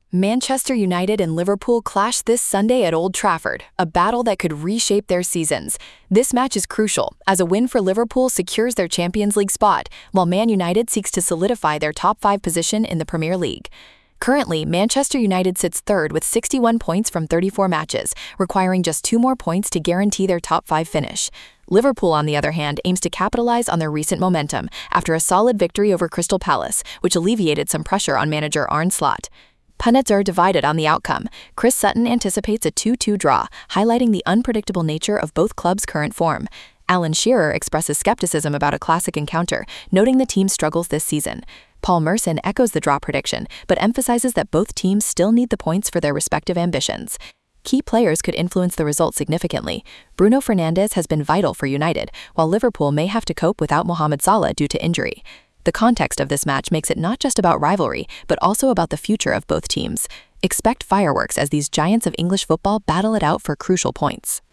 Manchester United and Liverpool clash this Sunday at Old Trafford, a battle that could reshape their seasons. This match is crucial, as a win for Liverpool secures their Champions League spot, while Man United seeks to solidify their top 5 position in the Premier League. Currently, Manchester United sits third with 61 points from 34 matches, requiring just 2 more points to guarantee their top 5 finish. Liverpool, on the other hand, aims to capitalize on their recent momentum after a solid victory over Crystal Palace, which alleviated some pressure on manager Arne Slot. Pundits are divided on the outcome. Chris Sutton anticipates a 2-2 draw, highlighting the unpredictable nature of both clubs' current form. Alan Shearer expresses skepticism about a classic encounter, noting the team's struggles this season. Paul Merson echoes the draw prediction, but emphasizes that both teams still need the points for their respective ambitions. Key players could influence the result significantly. Bruno Fernandes has been vital for United, while Liverpool may have to cope without Mohamed Salah due to injury. The context of this match makes it not just about rivalry, but also about the future of both teams. Expect fireworks as these giants of English football battle it out for crucial points.